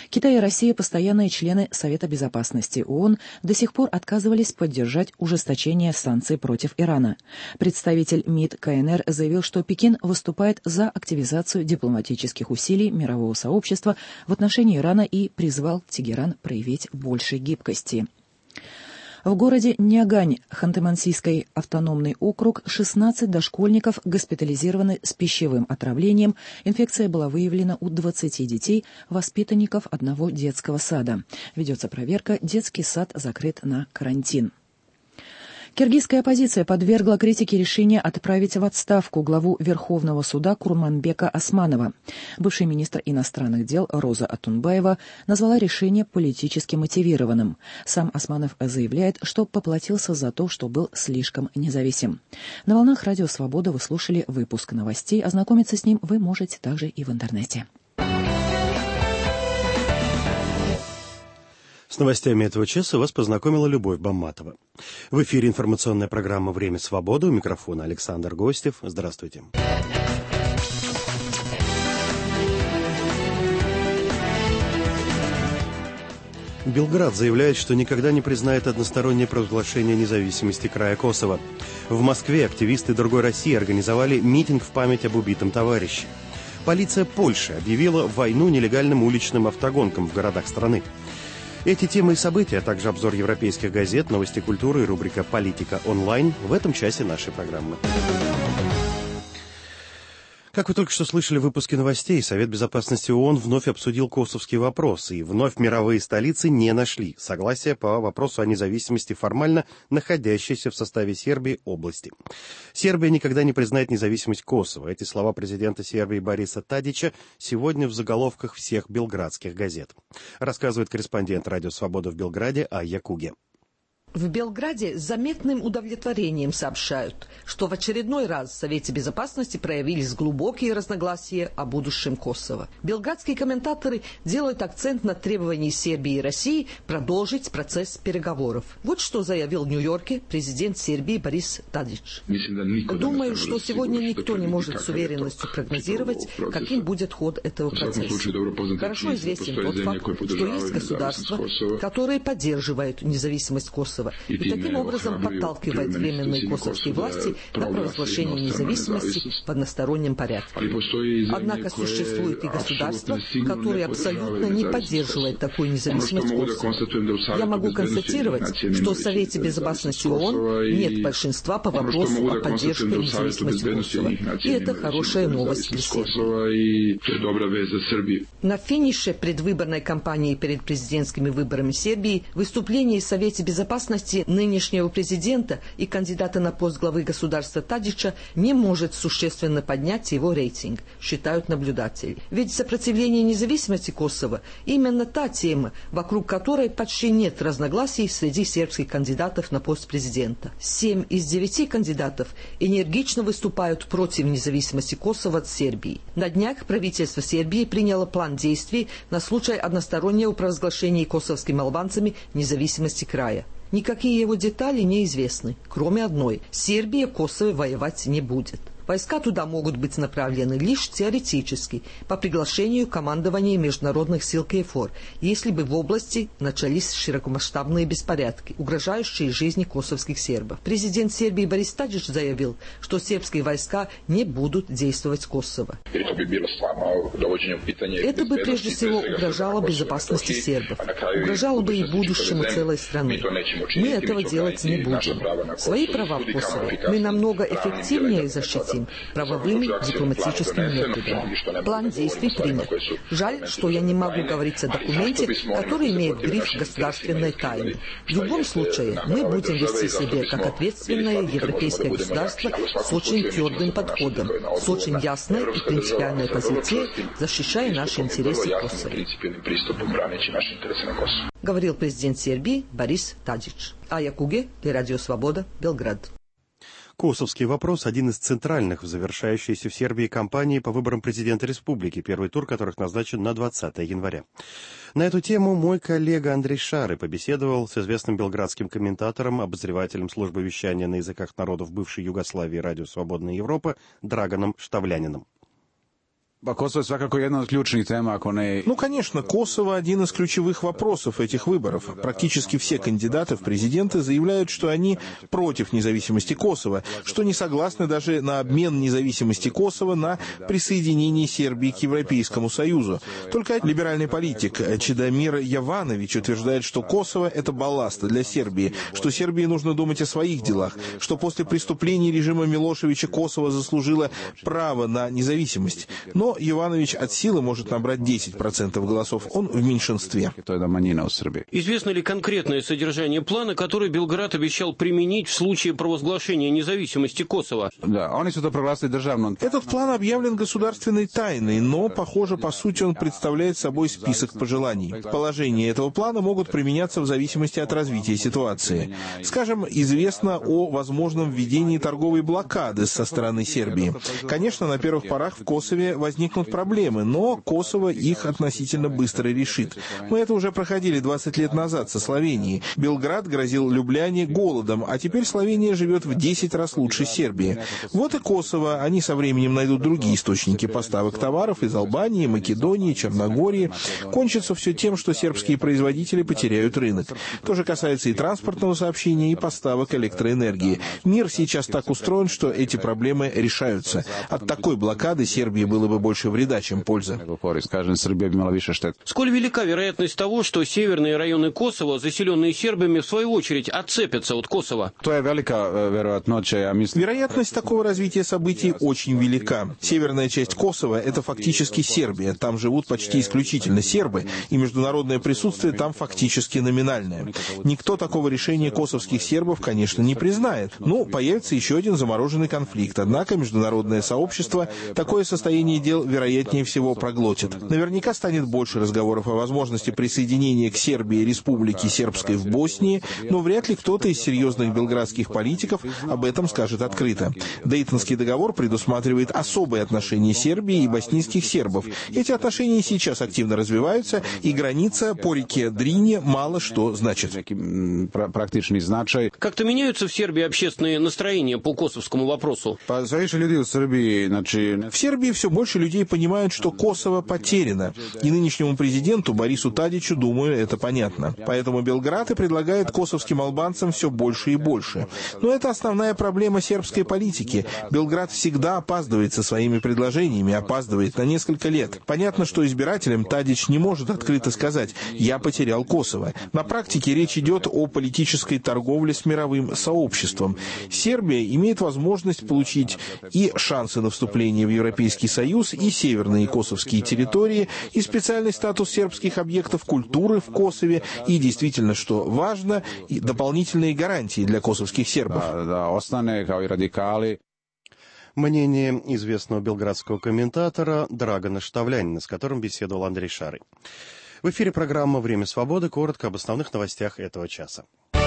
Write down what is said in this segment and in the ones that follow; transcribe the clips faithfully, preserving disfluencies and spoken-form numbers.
Китай и Россия, постоянные члены Совета Безопасности ООН, до сих пор отказывались поддержать ужесточение санкций против Ирана. Представитель МИД КНР заявил, что Пекин выступает за активизацию дипломатических усилий мирового сообщества в отношении Ирана и призвал Тегеран проявить больше гибкости. В городе Нягань, Ханты-Мансийский автономный округ, шестнадцать дошкольников госпитализированы с пищевым отравлением. Инфекция была выявлена у двадцати детей, воспитанников одного детского сада. Ведется проверка, детский сад закрыт на карантин. Киргизская оппозиция подвергла критике решение отправить в отставку главу Верховного суда Курманбека Османова. Бывший министр иностранных дел Роза Атунбаева назвала решение политически мотивированным. Сам Османов заявляет, что поплатился за то, что был слишком независим. На волнах Радио Свобода вы слушали выпуск новостей. Ознакомиться с ним вы можете также и в интернете. С новостями этого часа вас познакомила Любовь Бамматова. В эфире информационная программа «Время свободы». У микрофона Александр Гостев. Здравствуйте. Белград заявляет, что никогда не признает одностороннее провозглашение независимости края Косово. В Москве активисты «Другой России» организовали митинг в память об убитом товарище. Полиция Польши объявила войну нелегальным уличным автогонкам в городах страны. Эти темы и события, а также обзор европейских газет, новости культуры и рубрика «Политика онлайн» в этом часе нашей программы. Как вы только что слышали в выпуске новостей, Совет Безопасности ООН вновь обсудил косовский вопрос, и вновь мировые столицы не нашли согласия по вопросу о независимости формально находящейся в составе Сербии области. Сербия никогда не признает независимость Косово. Эти слова президента Сербии Бориса Тадича сегодня в заголовках всех белградских газет. Рассказывает корреспондент Радио Свобода в Белграде Айя Куге. В Белграде с заметным удовлетворением сообщают, что в очередной раз в Совете Безопасности проявились глубокие разногласия о будущем Косово. Белградские комментаторы делают акцент на требовании Сербии и России продолжить процесс переговоров. Вот что заявил в Нью-Йорке президент Сербии Борис Тадич. Думаю, что сегодня никто не может с уверенностью прогнозировать, каким будет ход этого процесса. Хорошо известен тот факт, что есть государства, которые поддерживают независимость Косово, и таким образом подталкивает временные косовские власти на провозглашение независимости в одностороннем порядке. Однако существуют и государства, которые абсолютно не поддерживают такую независимость Косово. Я могу констатировать, что в Совете Безопасности ООН нет большинства по вопросу о поддержке независимости Косово. И это хорошая новость для Сербии. На финише предвыборной кампании перед президентскими выборами Сербии выступление в Совете Безопасности нынешнего президента и кандидата на пост главы государства Тадича не может существенно поднять его рейтинг, считают наблюдатели. Ведь сопротивление независимости Косово – именно та тема, вокруг которой почти нет разногласий среди сербских кандидатов на пост президента. Семь из девяти кандидатов энергично выступают против независимости Косово от Сербии. На днях правительство Сербии приняло план действий на случай одностороннего провозглашения косовскими албанцами независимости края. Никакие его детали не известны, кроме одной – Сербия Косово воевать не будет. Войска туда могут быть направлены лишь теоретически, по приглашению командования международных сил КФОР, если бы в области начались широкомасштабные беспорядки, угрожающие жизни косовских сербов. Президент Сербии Борис Тадич заявил, что сербские войска не будут действовать в Косово. Это бы прежде всего угрожало безопасности сербов, угрожало бы и будущему целой страны. Мы этого делать не будем. Свои права в Косово мы намного эффективнее защитим правовыми дипломатическими методами. План действий принят. Жаль, что я не могу говорить о документе, который имеет гриф государственной тайны. В любом случае, мы будем вести себя как ответственное европейское государство с очень твердым подходом, с очень ясной и принципиальной позицией, защищая наши интересы в Косово. Говорил президент Сербии Борис Тадич. Айя Куге для Радио Свобода, Белград. Косовский вопрос – один из центральных в завершающейся в Сербии кампании по выборам президента республики, первый тур которых назначен на двадцатое января. На эту тему мой коллега Андрей Шары побеседовал с известным белградским комментатором, обозревателем службы вещания на языках народов бывшей Югославии «Радио Свободная Европа» Драгоном Штавляниным. Ну, конечно, Косово – один из ключевых вопросов этих выборов. Практически все кандидаты в президенты заявляют, что они против независимости Косово, что не согласны даже на обмен независимости Косово на присоединение Сербии к Европейскому Союзу. Только либеральный политик Чедомир Яванович утверждает, что Косово – это балласт для Сербии, что Сербии нужно думать о своих делах, что после преступлений режима Милошевича Косово заслужило право на независимость. Но Иванович от силы может набрать десять процентов голосов. Он в меньшинстве. Известно ли конкретное содержание плана, который Белград обещал применить в случае провозглашения независимости Косово? Этот план объявлен государственной тайной, но, похоже, по сути он представляет собой список пожеланий. Положения этого плана могут применяться в зависимости от развития ситуации. Скажем, известно о возможном введении торговой блокады со стороны Сербии. Конечно, на первых порах в Косове возникнет возникнут проблемы, но Косово их относительно быстро решит. Мы это уже проходили двадцать лет назад со Словенией. Белград грозил Любляне голодом, а теперь Словения живет в десять раз лучше Сербии. Вот и Косово. Они со временем найдут другие источники поставок товаров из Албании, Македонии, Черногории. Кончится все тем, что сербские производители потеряют рынок. То же касается и транспортного сообщения, и поставок электроэнергии. Мир сейчас так устроен, что эти проблемы решаются. От такой блокады Сербии было бы больше вреда, чем польза. Сколь велика вероятность того, что северные районы Косово, заселенные сербами, в свою очередь, отцепятся от Косово? Вероятность такого развития событий очень велика. Северная часть Косово — это фактически Сербия. Там живут почти исключительно сербы, и международное присутствие там фактически номинальное. Никто такого решения косовских сербов, конечно, не признает. Ну, появится еще один замороженный конфликт. Однако международное сообщество такое состояние дел, вероятнее всего, проглотит. Наверняка станет больше разговоров о возможности присоединения к Сербии Республики Сербской в Боснии, но вряд ли кто-то из серьезных белградских политиков об этом скажет открыто. Дейтонский договор предусматривает особые отношения Сербии и боснийских сербов. Эти отношения сейчас активно развиваются, и граница по реке Дрине мало что значит. Как-то меняются в Сербии общественные настроения по косовскому вопросу? В Сербии все больше людей понимают, что Косово потеряно. И нынешнему президенту Борису Тадичу, думаю, это понятно. Поэтому Белград и предлагает косовским албанцам все больше и больше. Но это основная проблема сербской политики. Белград всегда опаздывает со своими предложениями, опаздывает на несколько лет. Понятно, что избирателям Тадич не может открыто сказать «я потерял Косово». На практике речь идет о политической торговле с мировым сообществом. Сербия имеет возможность получить и шансы на вступление в Европейский Союз, и северные косовские территории, и специальный статус сербских объектов культуры в Косове, и действительно, что важно, и дополнительные гарантии для косовских сербов. Мнение известного белградского комментатора Драгана Штавлянина, с которым беседовал Андрей Шарый. В эфире программа «Время свободы». Коротко об основных новостях этого часа.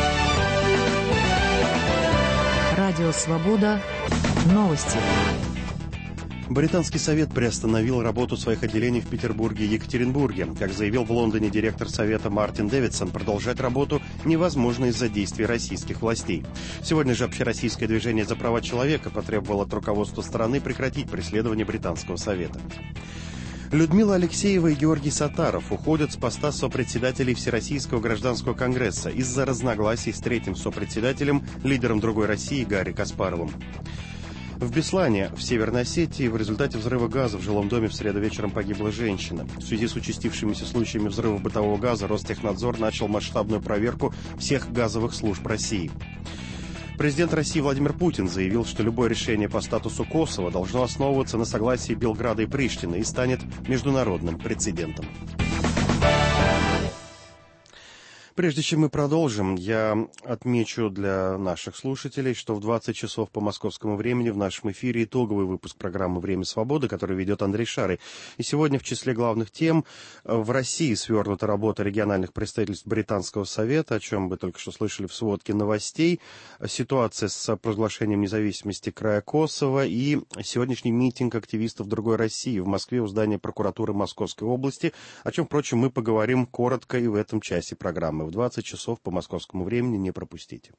Радио «Свобода». Новости. Британский совет приостановил работу своих отделений в Петербурге и Екатеринбурге. Как заявил в Лондоне директор совета Мартин Дэвидсон, продолжать работу невозможно из-за действий российских властей. Сегодня же Общероссийское движение за права человека потребовало от руководства страны прекратить преследование британского совета. Людмила Алексеева и Георгий Саттаров уходят с поста сопредседателей Всероссийского гражданского конгресса из-за разногласий с третьим сопредседателем, лидером «Другой России» Гарри Каспаровым. В Беслане, в Северной Осетии, в результате взрыва газа в жилом доме в среду вечером погибла женщина. В связи с участившимися случаями взрыва бытового газа Ростехнадзор начал масштабную проверку всех газовых служб России. Президент России Владимир Путин заявил, что любое решение по статусу Косово должно основываться на согласии Белграда и Приштины и станет международным прецедентом. Прежде чем мы продолжим, я отмечу для наших слушателей, что в двадцать часов по московскому времени в нашем эфире итоговый выпуск программы «Время свободы», который ведет Андрей Шарый. И сегодня в числе главных тем в России свернута работа региональных представительств Британского совета, о чем вы только что слышали в сводке новостей, ситуация с провозглашением независимости края Косово и сегодняшний митинг активистов «Другой России» в Москве у здания прокуратуры Московской области, о чем, впрочем, мы поговорим коротко и в этом часе программы. В двадцать часов по московскому времени не пропустите.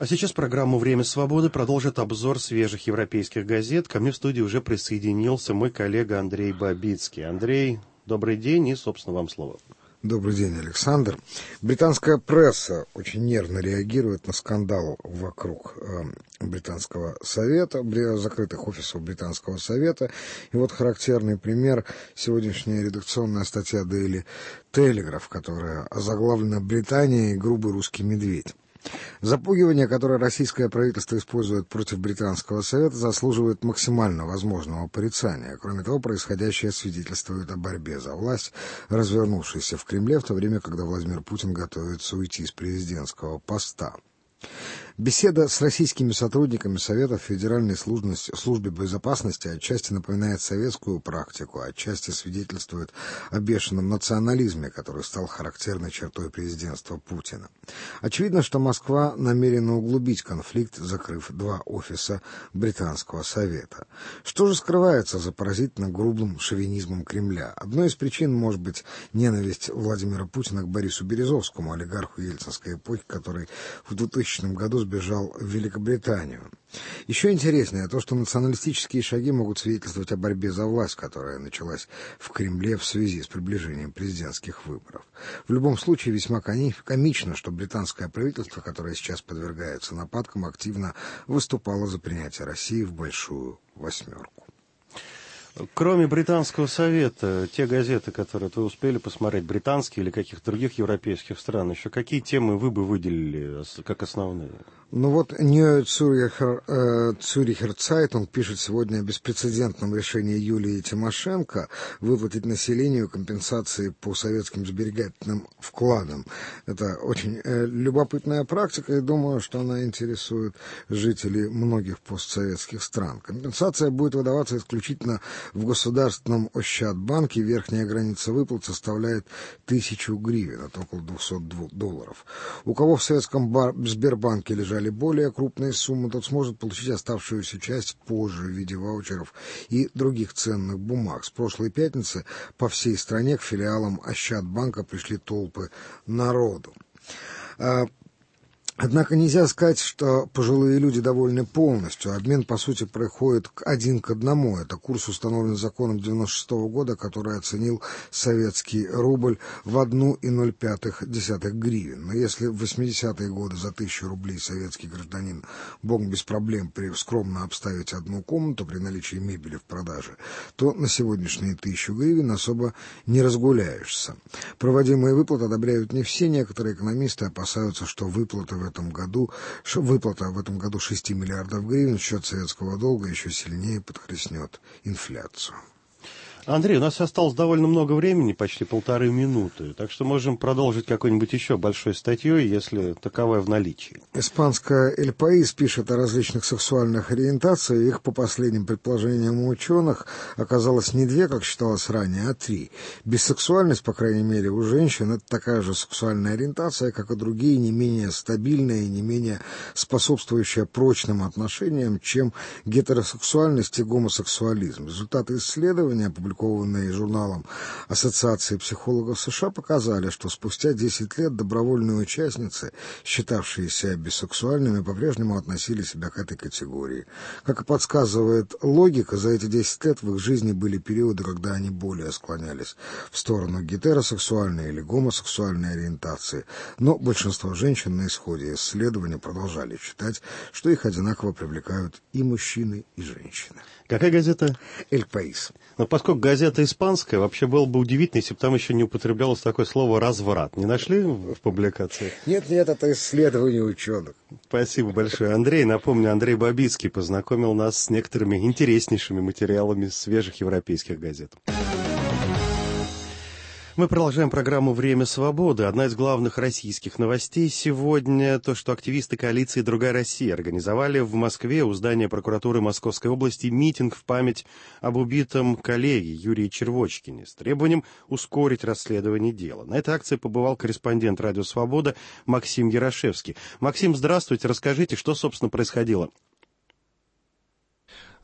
А сейчас программу «Время свободы» продолжит обзор свежих европейских газет. Ко мне в студии уже присоединился мой коллега Андрей Бабицкий. Андрей, добрый день и, собственно, вам слово. Добрый день, Александр. Британская пресса очень нервно реагирует на скандал вокруг э, британского совета, закрытых офисов британского совета. И вот характерный пример — сегодняшняя редакционная статья Daily Telegraph, которая озаглавлена «Британия и грубый русский медведь». Запугивание, которое российское правительство использует против британского совета, заслуживает максимально возможного порицания. Кроме того, происходящее свидетельствует о борьбе за власть, развернувшейся в Кремле, в то время, когда Владимир Путин готовится уйти с президентского поста. Беседа с российскими сотрудниками Совета Федеральной службы, службы безопасности отчасти напоминает советскую практику, отчасти свидетельствует о бешеном национализме, который стал характерной чертой президентства Путина. Очевидно, что Москва намерена углубить конфликт, закрыв два офиса британского Совета. Что же скрывается за поразительно грубым шовинизмом Кремля? Одной из причин может быть ненависть Владимира Путина к Борису Березовскому, олигарху ельцинской эпохи, который в двухтысячном году сбежал в Великобританию. Еще интереснее то, что националистические шаги могут свидетельствовать о борьбе за власть, которая началась в Кремле в связи с приближением президентских выборов. В любом случае, весьма комично, что британское правительство, которое сейчас подвергается нападкам, активно выступало за принятие России в большую восьмерку. Кроме британского совета, те газеты, которые вы успели посмотреть, британские или каких-то других европейских стран, еще какие темы вы бы выделили как основные? Ну вот Neue Zürcher, э, Zürcher Zeitung пишет сегодня о беспрецедентном решении Юлии Тимошенко выплатить населению компенсации по советским сберегательным вкладам. Это очень э, любопытная практика, и думаю, что она интересует жителей многих постсоветских стран. Компенсация будет выдаваться исключительно в Государственном Ощадбанке. Верхняя граница выплат составляет тысячу гривен, это около двухсот долларов. У кого в Советском бар- Сбербанке лежали более крупные суммы, тот сможет получить оставшуюся часть позже в виде ваучеров и других ценных бумаг. С прошлой пятницы по всей стране к филиалам Ощадбанка пришли толпы народу. Однако нельзя сказать, что пожилые люди довольны полностью. Обмен, по сути, происходит один к одному. Это курс, установлен законом девяносто шестого года, который оценил советский рубль в одну целую ноль пять десятых гривен. Но если в восьмидесятые годы за тысячу рублей советский гражданин мог без проблем скромно обставить одну комнату при наличии мебели в продаже, то на сегодняшние тысячу гривен особо не разгуляешься. Проводимые выплаты одобряют не все. Некоторые экономисты опасаются, что выплаты в В этом году, выплата в этом году шести миллиардов гривен в счет советского долга еще сильнее подхлестнет инфляцию. Андрей, у нас осталось довольно много времени, почти полторы минуты, так что можем продолжить какой-нибудь еще большой статьей, если таковая в наличии. Испанская «Эль Паис» пишет о различных сексуальных ориентациях. Их, по последним предположениям ученых, оказалось не две, как считалось ранее, а три. Бисексуальность, по крайней мере, у женщин — это такая же сексуальная ориентация, как и другие, не менее стабильная и не менее способствующая прочным отношениям, чем гетеросексуальность и гомосексуализм. Результаты исследования, опубликованные журналом Ассоциации психологов США, показали, что спустя десять лет добровольные участницы, считавшиеся бисексуальными, по-прежнему относили себя к этой категории. Как и подсказывает логика, за эти десять лет в их жизни были периоды, когда они более склонялись в сторону гетеросексуальной или гомосексуальной ориентации, но большинство женщин на исходе исследования продолжали считать, что их одинаково привлекают и мужчины, и женщины. Какая газета? «Эль Паис». Но поскольку газета испанская, вообще было бы удивительно, если бы там еще не употреблялось такое слово «разврат». Не нашли в публикации? Нет, нет, это исследование ученых. Спасибо большое, Андрей. Напомню, Андрей Бабицкий познакомил нас с некоторыми интереснейшими материалами свежих европейских газет. Мы продолжаем программу «Время свободы». Одна из главных российских новостей сегодня — то, что активисты коалиции «Другая Россия» организовали в Москве у здания прокуратуры Московской области митинг в память об убитом коллеге Юрии Червочкине с требованием ускорить расследование дела. На этой акции побывал корреспондент «Радио Свобода» Максим Ярошевский. Максим, здравствуйте. Расскажите, что, собственно, происходило?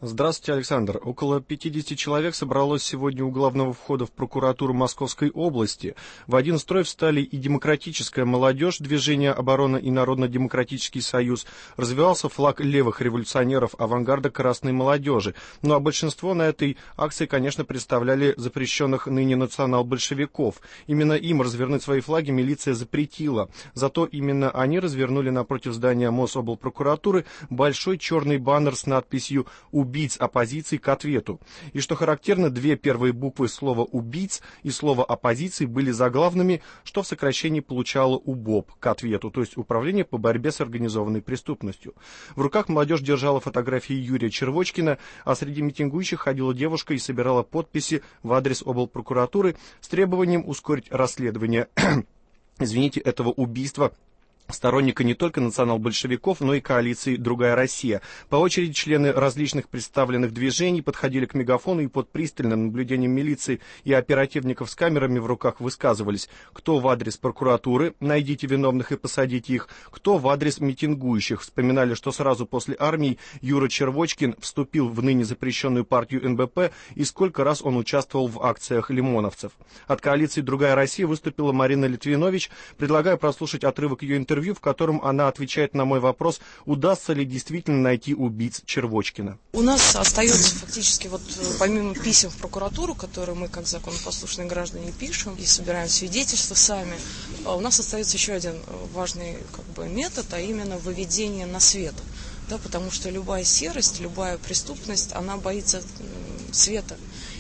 Здравствуйте, Александр. Около пятидесяти человек собралось сегодня у главного входа в прокуратуру Московской области. В один строй встали и демократическая молодежь, движение «Оборона» и Народно-демократический союз. Развивался флаг левых революционеров авангарда красной молодежи. Ну а большинство на этой акции, конечно, представляли запрещенных ныне национал-большевиков. Именно им развернуть свои флаги милиция запретила. Зато именно они развернули напротив здания Мособлпрокуратуры большой черный баннер с надписью «Убийца». Убийц оппозиции к ответу. И что характерно, две первые буквы слова «убийц» и слова «оппозиции» были заглавными, что в сокращении получало УБОП к ответу, то есть Управление по борьбе с организованной преступностью. В руках молодежь держала фотографии Юрия Червочкина, а среди митингующих ходила девушка и собирала подписи в адрес облпрокуратуры с требованием ускорить расследование, извините, этого убийства сторонника не только национал-большевиков, но и коалиции «Другая Россия». По очереди члены различных представленных движений подходили к мегафону и под пристальным наблюдением милиции и оперативников с камерами в руках высказывались, кто в адрес прокуратуры «найдите виновных и посадите их», кто в адрес митингующих. Вспоминали, что сразу после армии Юра Червочкин вступил в ныне запрещенную партию эн бэ пэ и сколько раз он участвовал в акциях лимоновцев. От коалиции «Другая Россия» выступила Марина Литвинович. Предлагаю прослушать отрывок ее интервью, в котором она отвечает на мой вопрос, удастся ли действительно найти убийц Червочкина. У нас остается фактически, вот помимо писем в прокуратуру, которые мы как законопослушные граждане пишем и собираем свидетельства сами, у нас остается еще один важный как бы, метод, а именно выведение на свет. Да, потому что любая серость, любая преступность, она боится света.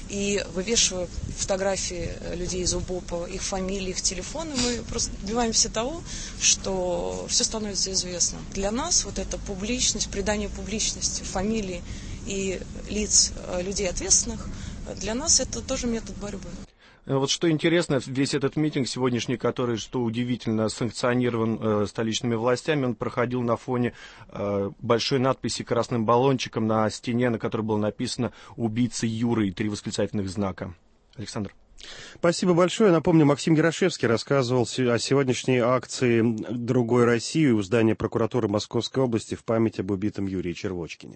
И вывешивая фотографии людей из УБОПа, их фамилии, их телефоны, мы просто добиваемся того, что все становится известно. Для нас вот эта публичность, придание публичности фамилий и лиц людей ответственных, для нас это тоже метод борьбы. Вот что интересно, весь этот митинг сегодняшний, который, что удивительно, санкционирован э, столичными властями, он проходил на фоне э, большой надписи красным баллончиком на стене, на которой было написано «Убийца Юры» и три восклицательных знака. Александр. Спасибо большое. Напомню, Максим Ярошевский рассказывал о сегодняшней акции «Другой России» у здания прокуратуры Московской области в память об убитом Юрии Червочкине.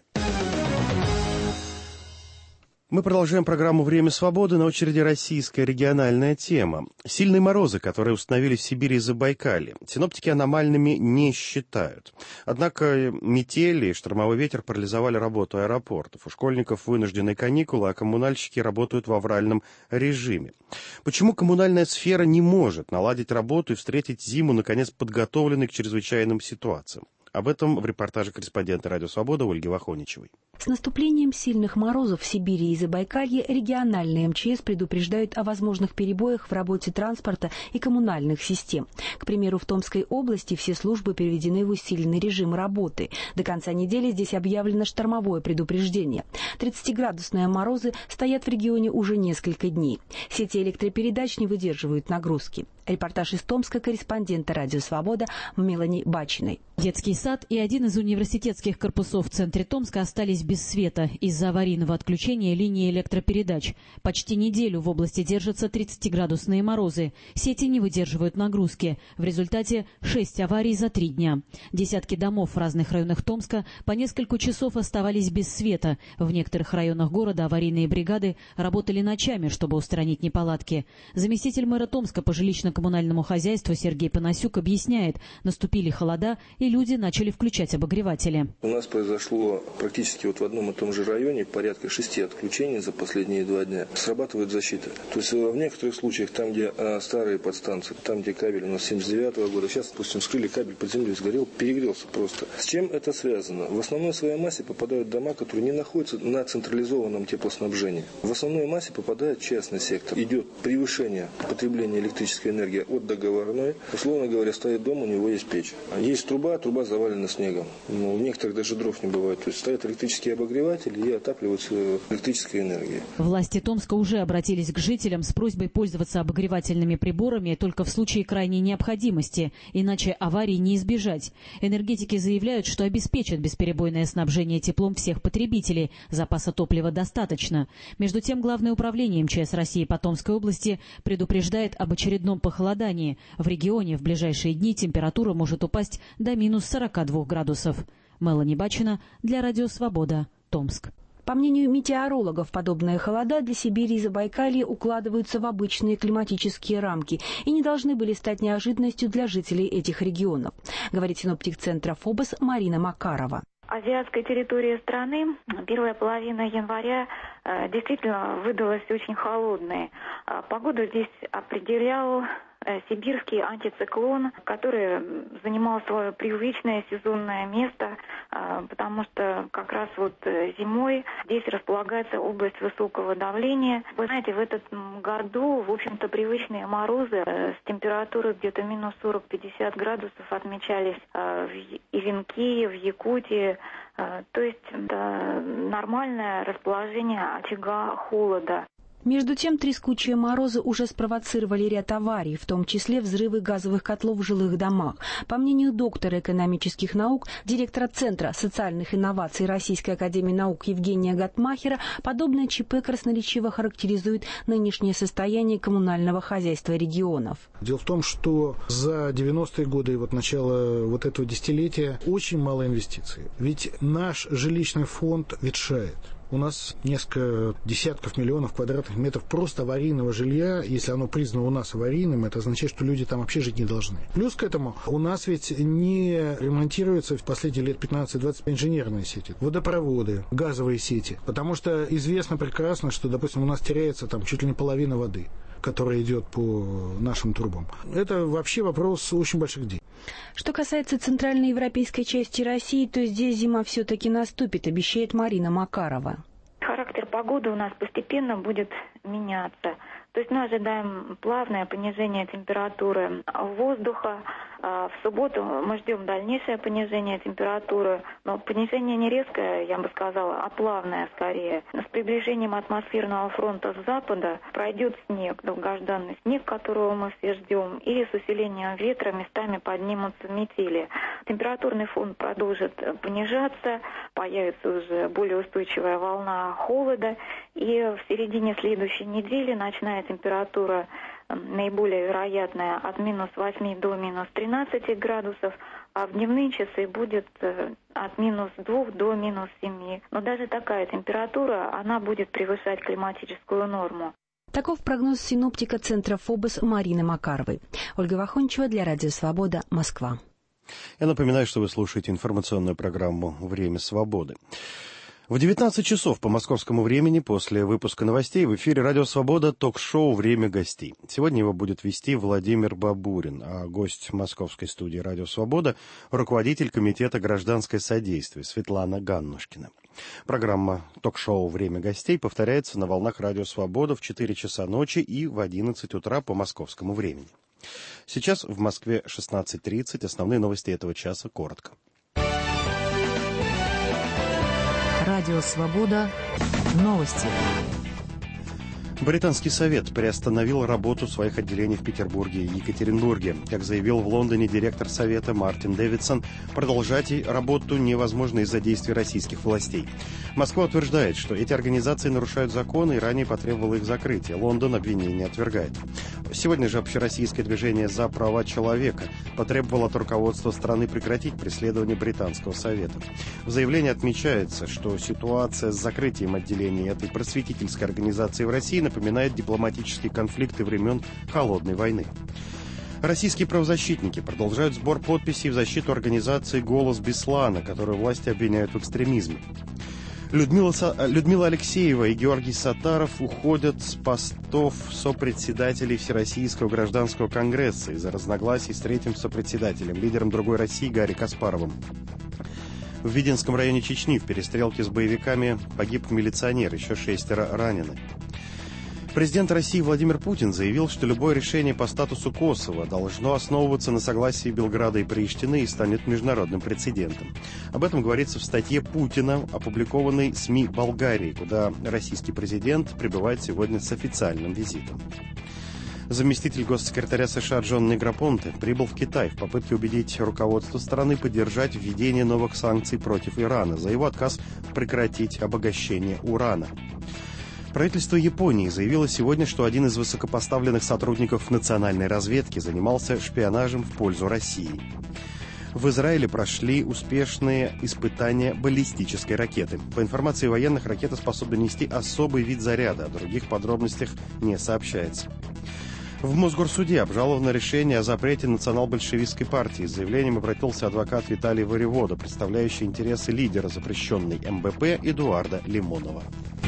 Мы продолжаем программу «Время свободы». На очереди российская региональная тема. Сильные морозы, которые установились в Сибири и Забайкалье, синоптики аномальными не считают. Однако метели и штормовой ветер парализовали работу аэропортов. У школьников вынужденные каникулы, а коммунальщики работают в авральном режиме. Почему коммунальная сфера не может наладить работу и встретить зиму, наконец, подготовленной к чрезвычайным ситуациям? Об этом в репортаже корреспондента «Радио Свобода» Ольги Вахоничевой. С наступлением сильных морозов в Сибири и Забайкалье региональные эм че эс предупреждают о возможных перебоях в работе транспорта и коммунальных систем. К примеру, в Томской области все службы переведены в усиленный режим работы. До конца недели здесь объявлено штормовое предупреждение. тридцатиградусные морозы стоят в регионе уже несколько дней. Сети электропередач не выдерживают нагрузки. Репортаж из Томска корреспондента «Радио Свобода» Мелани Бачиной. Детский сад и один из университетских корпусов в центре Томска остались без света из-за аварийного отключения линии электропередач. Почти неделю в области держатся тридцатиградусные морозы. Сети не выдерживают нагрузки. В результате шесть аварий за три дня. Десятки домов в разных районах Томска по несколько часов оставались без света. В некоторых районах города аварийные бригады работали ночами, чтобы устранить неполадки. Заместитель мэра Томска по жилищно-коммунальному хозяйству Сергей Панасюк объясняет, наступили холода и люди начали включать обогреватели. У нас произошло практически вот в одном и том же районе порядка шести отключений за последние два дня. Срабатывает защита. То есть в некоторых случаях, там, где а, старые подстанции, там, где кабель у нас семьдесят девятого года, сейчас, допустим, скрыли кабель под землей, сгорел, перегрелся просто. С чем это связано? В основной своей массе попадают дома, которые не находятся на централизованном теплоснабжении. В основной массе попадает частный сектор. Идет превышение потребления электрической энергии от договорной. Условно говоря, стоит дом, у него есть печь. Есть труба, труба завалена снегом. Ну, в некоторых даже дров не бывает. То есть стоят электрические обогреватели и отапливаются электрической энергией. Власти Томска уже обратились к жителям с просьбой пользоваться обогревательными приборами только в случае крайней необходимости, иначе аварий не избежать. Энергетики заявляют, что обеспечат бесперебойное снабжение теплом всех потребителей. Запаса топлива достаточно. Между тем, Главное управление эм че эс России по Томской области предупреждает об очередном похолодании. В регионе в ближайшие дни температура может упасть до минус сорока двух градусов. Мелани Бачина для Радио Свобода, Томск. По мнению метеорологов, подобные холода для Сибири и Забайкалья укладываются в обычные климатические рамки и не должны были стать неожиданностью для жителей этих регионов, говорит синоптик центра ФОБОС Марина Макарова. Азиатская территория страны, первая половина января э, действительно выдалась очень холодной. Э, погоду здесь определял э, сибирский антициклон, который занимал свое привычное сезонное место, э, потому что как раз вот зимой здесь располагается область высокого давления. Вы знаете, в этом году, в общем-то, привычные морозы э, с температурой где-то минус сорок-пятьдесят градусов отмечались э, в Ивенке, в Якутии. То есть это нормальное расположение очага холода. Между тем, трескучие морозы уже спровоцировали ряд аварий, в том числе взрывы газовых котлов в жилых домах. По мнению доктора экономических наук, директора Центра социальных инноваций Российской академии наук Евгения Гатмахера, подобное ЧП красноречиво характеризует нынешнее состояние коммунального хозяйства регионов. Дело в том, что за девяностые годы и вот начало вот этого десятилетия очень мало инвестиций. Ведь наш жилищный фонд ветшает. У нас несколько десятков миллионов квадратных метров просто аварийного жилья. Если оно признано у нас аварийным, это означает, что люди там вообще жить не должны. Плюс к этому у нас ведь не ремонтируются в последние лет пятнадцать-двадцать инженерные сети, водопроводы, газовые сети. Потому что известно прекрасно, что, допустим, у нас теряется там чуть ли не половина воды, которая идет по нашим трубам. Это вообще вопрос очень больших денег. Что касается центральноевропейской части России, то здесь зима все-таки наступит, обещает Марина Макарова. Характер погоды у нас постепенно будет меняться. То есть мы ожидаем плавное понижение температуры воздуха. В субботу мы ждем дальнейшее понижение температуры, но понижение не резкое, я бы сказала, а плавное скорее. С приближением атмосферного фронта с запада пройдет снег, долгожданный снег, которого мы все ждем, и с усилением ветра местами поднимутся метели. Температурный фон продолжит понижаться, появится уже более устойчивая волна холода, и в середине следующей недели ночная температура наиболее вероятная от минус восьми до минус тринадцати градусов, а в дневные часы будет от минус двух до минус семи. Но даже такая температура, она будет превышать климатическую норму. Таков прогноз синоптика Центра ФОБОС Марины Макаровой. Ольга Вахончева для Радио Свобода, Москва. Я напоминаю, что вы слушаете информационную программу «Время свободы». В девятнадцать часов по московскому времени после выпуска новостей в эфире «Радио Свобода» ток-шоу «Время гостей». Сегодня его будет вести Владимир Бабурин, а гость московской студии «Радио Свобода» — руководитель комитета «Гражданское содействие» Светлана Ганнушкина. Программа ток-шоу «Время гостей» повторяется на волнах «Радио Свобода» в четыре часа ночи и в одиннадцать утра по московскому времени. Сейчас в Москве шестнадцать тридцать. Основные новости этого часа коротко. Радио «Свобода». Новости. Британский совет приостановил работу своих отделений в Петербурге и Екатеринбурге. Как заявил в Лондоне директор совета Мартин Дэвидсон, продолжать работу невозможно из-за действий российских властей. Москва утверждает, что эти организации нарушают законы и ранее потребовала их закрытия. Лондон обвинения отвергает. Сегодня же общероссийское движение «За права человека» потребовало от руководства страны прекратить преследование британского совета. В заявлении отмечается, что ситуация с закрытием отделений этой просветительской организации в России напоминает дипломатические конфликты времен Холодной войны. Российские правозащитники продолжают сбор подписей в защиту организации «Голос Беслана», которую власти обвиняют в экстремизме. Людмила, Людмила Алексеева и Георгий Саттаров уходят с постов сопредседателей Всероссийского гражданского конгресса из-за разногласий с третьим сопредседателем, лидером «Другой России» Гарри Каспаровым. В Видинском районе Чечни в перестрелке с боевиками погиб милиционер, еще шестеро ранены. Президент России Владимир Путин заявил, что любое решение по статусу Косово должно основываться на согласии Белграда и Приштины и станет международным прецедентом. Об этом говорится в статье Путина, опубликованной СМИ Болгарии, куда российский президент прибывает сегодня с официальным визитом. Заместитель госсекретаря США Джон Негропонте прибыл в Китай в попытке убедить руководство страны поддержать введение новых санкций против Ирана за его отказ прекратить обогащение урана. Правительство Японии заявило сегодня, что один из высокопоставленных сотрудников национальной разведки занимался шпионажем в пользу России. В Израиле прошли успешные испытания баллистической ракеты. По информации военных, ракета способна нести особый вид заряда. О других подробностях не сообщается. В Мосгорсуде обжаловано решение о запрете национал-большевистской партии. С заявлением обратился адвокат Виталий Воевода, представляющий интересы лидера запрещенной эм бэ пэ Эдуарда Лимонова.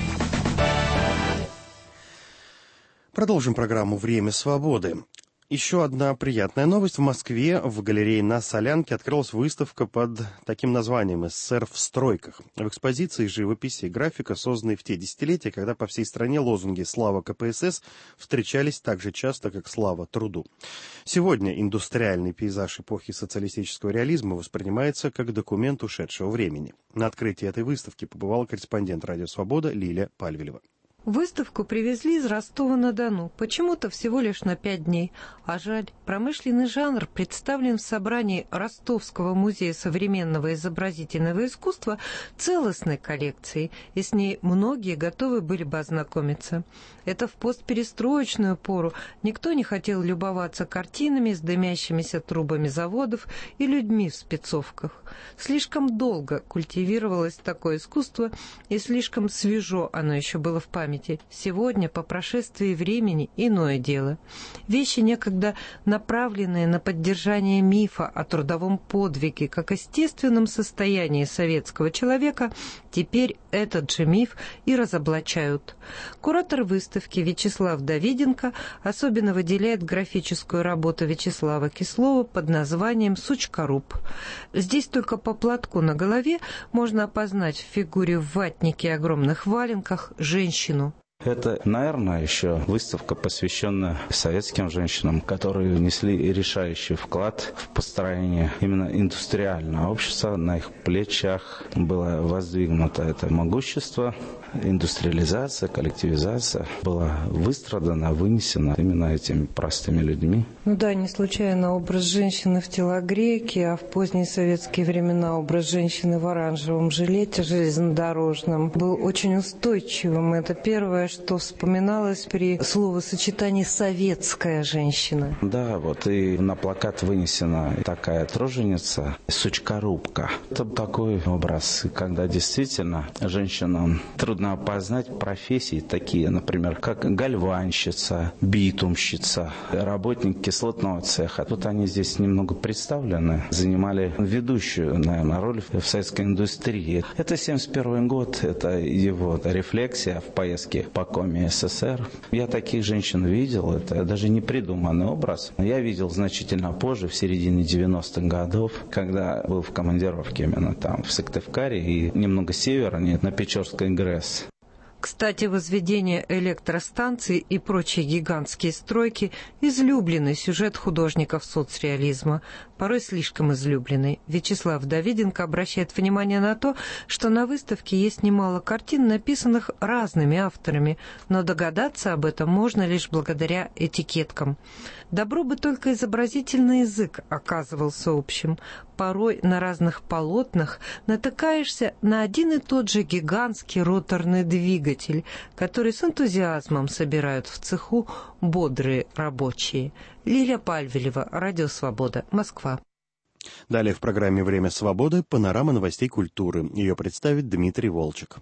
Продолжим программу «Время свободы». Еще одна приятная новость. В Москве в галерее на Солянке открылась выставка под таким названием «эс эс эс эр в стройках». В экспозиции живописи и графика, созданные в те десятилетия, когда по всей стране лозунги «Слава ка пэ эс эс» встречались так же часто, как «Слава труду». Сегодня индустриальный пейзаж эпохи социалистического реализма воспринимается как документ ушедшего времени. На открытии этой выставки побывала корреспондент «Радио Свобода» Лилия Пальвелева. Выставку привезли из Ростова-на-Дону, почему-то всего лишь на пять дней. А жаль, промышленный жанр представлен в собрании Ростовского музея современного изобразительного искусства целостной коллекцией, и с ней многие готовы были бы ознакомиться. Это в постперестроечную пору никто не хотел любоваться картинами с дымящимися трубами заводов и людьми в спецовках. Слишком долго культивировалось такое искусство, и слишком свежо оно еще было в памяти. Сегодня, по прошествии времени, иное дело. Вещи, некогда направленные на поддержание мифа о трудовом подвиге как естественном состоянии советского человека, теперь этот же миф и разоблачают. Куратор выставки Вячеслав Давиденко особенно выделяет графическую работу Вячеслава Кислова под названием «Сучкоруб». Здесь только по платку на голове можно опознать в фигуре в ватнике и огромных валенках женщину. Это, наверное, еще выставка, посвященная советским женщинам, которые внесли решающий вклад в построение именно индустриального общества. На их плечах было воздвигнуто это могущество, индустриализация, коллективизация была выстрадана, вынесена именно этими простыми людьми. Ну да, не случайно образ женщины в телогрейке, а в поздние советские времена образ женщины в оранжевом жилете железнодорожном был очень устойчивым. Это первое, что вспоминалось при словосочетании «советская женщина». Да, вот и на плакат вынесена такая труженица, сучкорубка. Это такой образ, когда действительно женщинам трудно опознать профессии такие, например, как гальванщица, битумщица, работник кислотного цеха. Тут они здесь немного представлены, занимали ведущую, наверное, роль в советской индустрии. Это семьдесят первый год, это его рефлексия в поездке по коме эс эс эс эр. Я таких женщин видел, это даже не придуманный образ. Я видел значительно позже, в середине девяностых годов, когда был в командировке именно там, в Сыктывкаре и немного севернее, на Печорской ГРЭС. Кстати, возведение электростанций и прочие гигантские стройки – излюбленный сюжет художников соцреализма, порой слишком излюбленный. Вячеслав Давиденко обращает внимание на то, что на выставке есть немало картин, написанных разными авторами, но догадаться об этом можно лишь благодаря этикеткам. Добро бы только изобразительный язык оказывался общим. Порой на разных полотнах натыкаешься на один и тот же гигантский роторный двигатель, который с энтузиазмом собирают в цеху бодрые рабочие. Лилия Пальвелева, Радио Свобода, Москва. Далее в программе «Время свободы» панорама новостей культуры. Ее представит Дмитрий Волчек.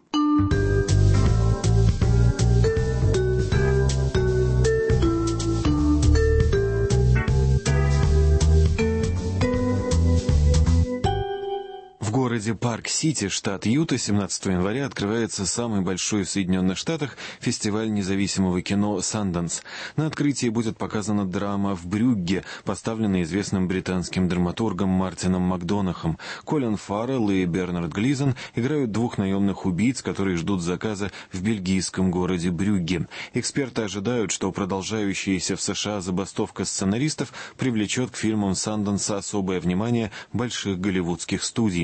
В городе Парк-Сити, штат Юта, семнадцатого января открывается самый большой в Соединенных Штатах фестиваль независимого кино «Санданс». На открытии будет показана драма «В Брюгге», поставленная известным британским драматургом Мартином Макдонахом. Колин Фаррелл и Бернард Глизен играют двух наемных убийц, которые ждут заказа в бельгийском городе Брюгге. Эксперты ожидают, что продолжающаяся в США забастовка сценаристов привлечет к фильмам «Санданса» особое внимание больших голливудских студий. В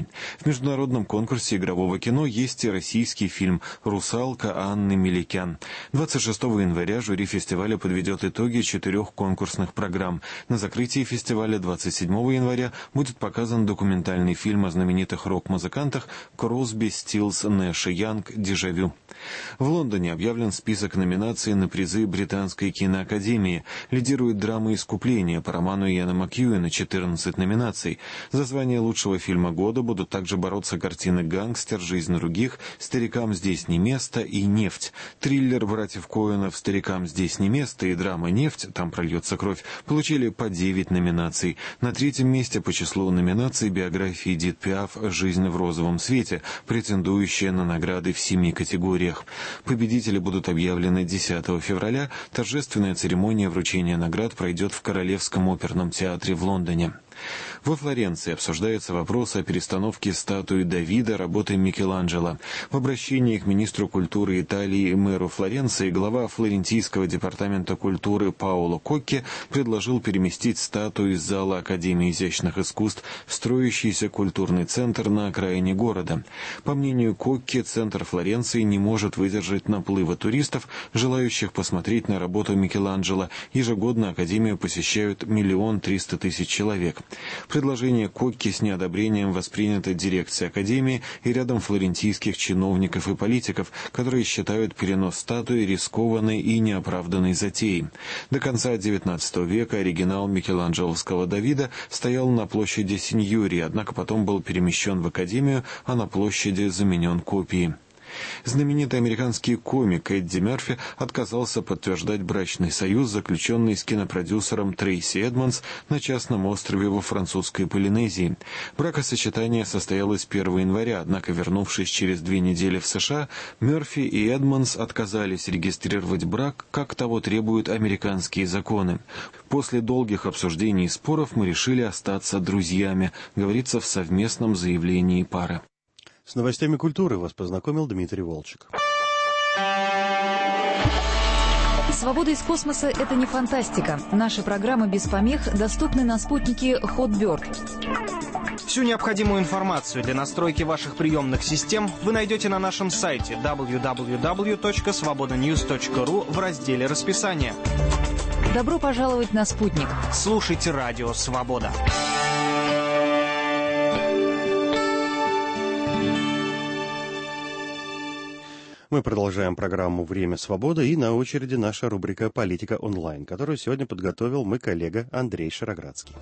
международном конкурсе игрового кино есть и российский фильм «Русалка» Анны Меликян. двадцать шестого января жюри фестиваля подведет итоги четырех конкурсных программ. На закрытии фестиваля двадцать седьмого января будет показан документальный фильм о знаменитых рок-музыкантах Кросби, Стиллс, Нэш и Янг «Дежавю». В Лондоне объявлен список номинаций на призы Британской киноакадемии. Лидирует драма «Искупление» по роману Иэна Макьюэна, четырнадцать номинаций. За звание лучшего фильма года будут также бороться картины «Гангстер», «Жизнь других», «Старикам здесь не место» и «Нефть». Триллер братьев Коэнов «Старикам здесь не место» и драма «Нефть», там прольется кровь, получили по девять номинаций. На третьем месте по числу номинаций биографии Эдит Пиаф «Жизнь в розовом свете», претендующая на награды в семи категориях. Победители будут объявлены десятого февраля. Торжественная церемония вручения наград пройдет в Королевском оперном театре в Лондоне. Во Флоренции обсуждается вопрос о перестановке статуи Давида работы Микеланджело. В обращении к министру культуры Италии и мэру Флоренции глава флорентийского департамента культуры Паоло Кокки предложил переместить статую из зала Академии изящных искусств в строящийся культурный центр на окраине города. По мнению Кокки, центр Флоренции не может выдержать наплыва туристов, желающих посмотреть на работу Микеланджело. Ежегодно Академию посещают миллион триста тысяч человек. Предложение Кокки с неодобрением воспринято дирекцией Академии и рядом флорентийских чиновников и политиков, которые считают перенос статуи рискованной и неоправданной затеей. До конца девятнадцатого века оригинал микеланджеловского Давида стоял на площади Синьюри, однако потом был перемещен в Академию, а на площади заменен копией. Знаменитый американский комик Эдди Мерфи отказался подтверждать брачный союз, заключенный с кинопродюсером Трейси Эдмонс на частном острове во французской Полинезии. Бракосочетание состоялось первого января, однако, вернувшись через две недели в США, Мерфи и Эдмонс отказались регистрировать брак, как того требуют американские законы. После долгих обсуждений и споров мы решили остаться друзьями, говорится в совместном заявлении пары. С новостями культуры вас познакомил Дмитрий Волчек. Свобода из космоса – это не фантастика. Наши программы без помех доступны на спутнике Hotbird. Всю необходимую информацию для настройки ваших приемных систем вы найдете на нашем сайте дабл ю дабл ю дабл ю точка свобода ньюс точка ру в разделе «Расписание». Добро пожаловать на спутник. Слушайте радио «Свобода». Мы продолжаем программу «Время свободы», и на очереди наша рубрика «Политика онлайн», которую сегодня подготовил мой коллега Андрей Шароградский.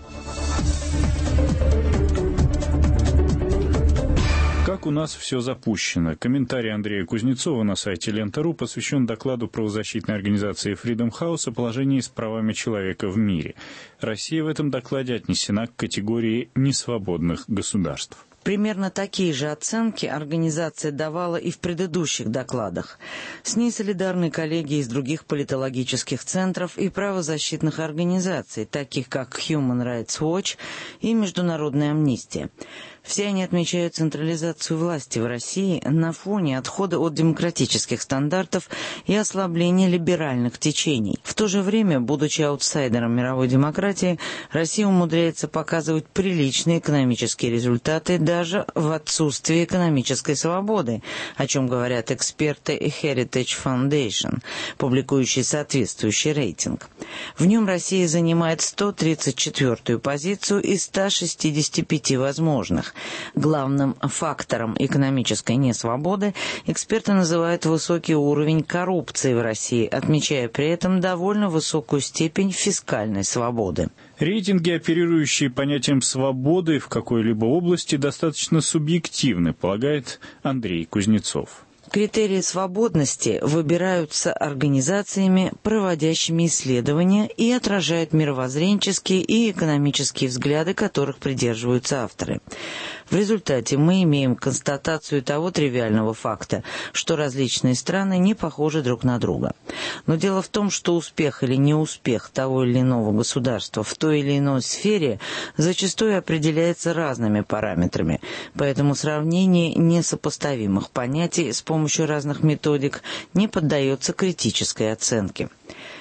Как у нас все запущено? Комментарий Андрея Кузнецова на сайте Лента точка ру посвящен докладу правозащитной организации Freedom House о положении с правами человека в мире. Россия в этом докладе отнесена к категории несвободных государств. Примерно такие же оценки организация давала и в предыдущих докладах. С ней солидарны коллеги из других политологических центров и правозащитных организаций, таких как Human Rights Watch и Международная амнистия. Все они отмечают централизацию власти в России на фоне отхода от демократических стандартов и ослабления либеральных течений. В то же время, будучи аутсайдером мировой демократии, Россия умудряется показывать приличные экономические результаты даже в отсутствии экономической свободы, о чем говорят эксперты Heritage Foundation, публикующие соответствующий рейтинг. В нем Россия занимает сто тридцать четвёртую позицию из ста шестидесяти пяти возможных. Главным фактором экономической несвободы эксперты называют высокий уровень коррупции в России, отмечая при этом довольно высокую степень фискальной свободы. Рейтинги, оперирующие понятием свободы в какой-либо области, достаточно субъективны, полагает Андрей Кузнецов. Критерии свободности выбираются организациями, проводящими исследования, и отражают мировоззренческие и экономические взгляды, которых придерживаются авторы. В результате мы имеем констатацию того тривиального факта, что различные страны не похожи друг на друга. Но дело в том, что успех или неуспех того или иного государства в той или иной сфере зачастую определяется разными параметрами, поэтому сравнение несопоставимых понятий с помощью разных методик не поддается критической оценке.